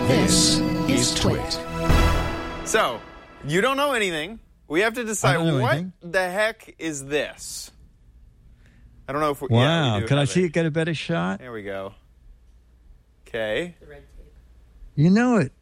This is Twit. So, you don't know anything. We have to decide what the heck is this. I don't know if we... Wow. Yeah, we do Can I have see it. it get a better shot? There we go. Okay. The red tape. You know it.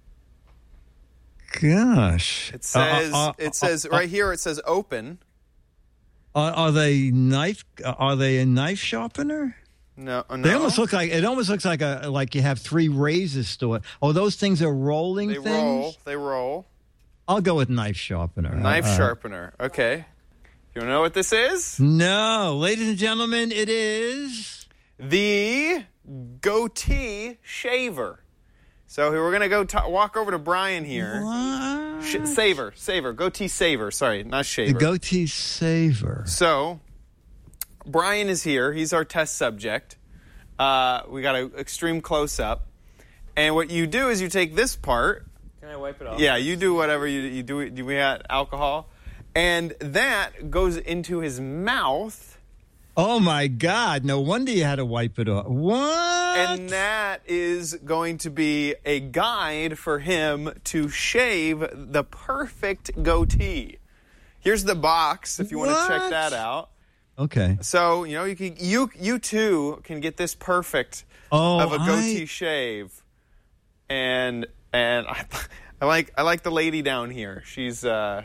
Gosh. It says right here, it says open. Are they knife? Are they a knife sharpener? No. They almost look like like you have three razors stored. Oh, those things are rolling They things. They roll. I'll go with knife sharpener. Knife sharpener. Okay. You want to know what this is? No, ladies and gentlemen, it is the goatee shaver. So we're going to go walk over to Brian here. What? Saver. Goatee saver. Sorry, not shaver. The goatee saver. So Brian is here. He's our test subject. We got an extreme close-up. And what you do is you take this part. Can I wipe it off? Yeah, you do whatever you do. We got alcohol. And that goes into his mouth. Oh, my God. No wonder you had to wipe it off. What? And that is going to be a guide for him to shave the perfect goatee. Here's the box if you want to check that out. Okay. So, you too can get this perfect of a goatee shave. And I like the lady down here. She's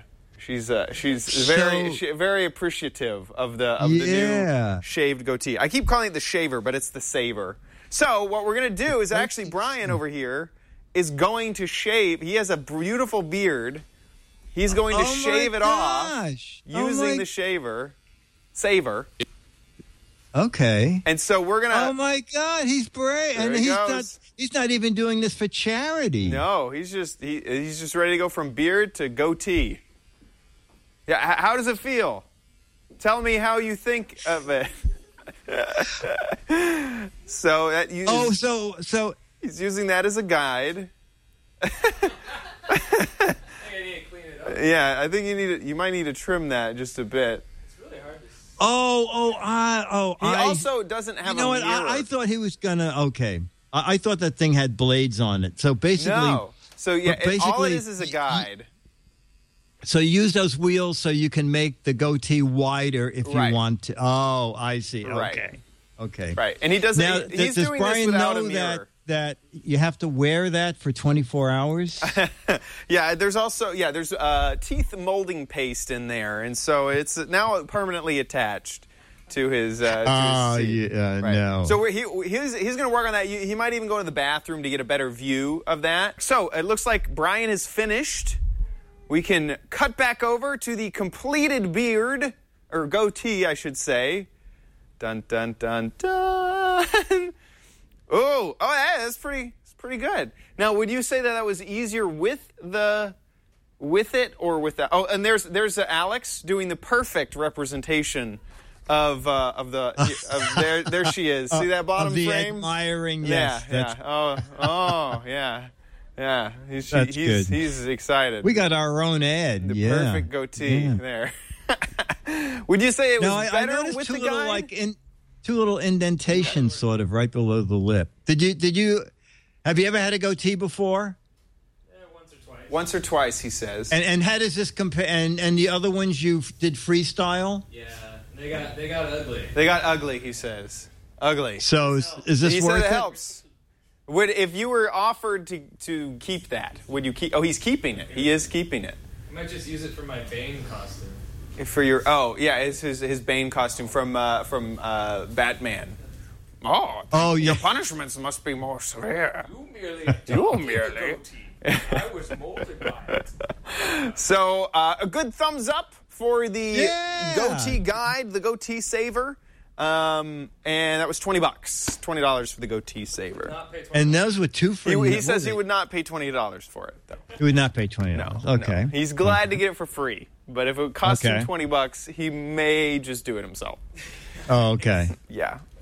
very appreciative of the new shaved goatee. I keep calling it the shaver, but it's the saver. So what we're going to do is actually Brian over here is going to shave. He has a beautiful beard. He's going to shave it off using the saver. Okay. And so we're going to... Oh, my God. He's brave. There And he goes. he's not even doing this for charity. No, he's just ready to go from beard to goatee. Yeah, how does it feel? Tell me how you think of it. So he's using that as a guide. I think I need to clean it up. Yeah, I think you might need to trim that just a bit. It's really hard to see. He also doesn't have a mirror. I thought he was gonna. Okay, I thought that thing had blades on it. So basically, no. So yeah, all it is a guide. So use those wheels so you can make the goatee wider if you want to. Oh, I see. Right. Okay. Right, and he doesn't. Now, He's does doing Brian this without know a mirror. that you have to wear that for 24 hours? Yeah, there's teeth molding paste in there, and so it's now permanently attached to his. To his teeth. Yeah, right. no. So he's going to work on that. He might even go to the bathroom to get a better view of that. So it looks like Brian is finished. We can cut back over to the completed beard, or goatee, I should say. Dun, dun, dun, dun. Oh, hey, that's pretty good. Now, would you say that was easier with it or without? Oh, and there's Alex doing the perfect representation of there she is. See that bottom of the frame? Admiring, yes. Yeah. Yeah. Yeah, he's good. He's excited. We got our own ad. The perfect goatee there. Would you say it was better I noticed with two the little, guy? two little indentations, sort of right below the lip. Have you ever had a goatee before? Yeah, once or twice. Once or twice, he says. And how does this compare? And the other ones you did freestyle? Yeah, they got ugly. They got ugly, he says. Ugly. So is this he worth said it? It helps. If you were offered to keep that, would you keep? Oh, he's keeping it. He is keeping it. I might just use it for my Bane costume. For your it's his Bane costume from Batman. Your punishments must be more severe. You merely. I was molded by it. So a good thumbs up for the goatee guide, the goatee saver. And that was $20. $20 for the goatee saver. And those were two for He says he would not pay $20 for it, though. He would not pay $20. No. Okay. No. He's glad to get it for free. But if it costs him $20, he may just do it himself. Oh, okay. Yeah.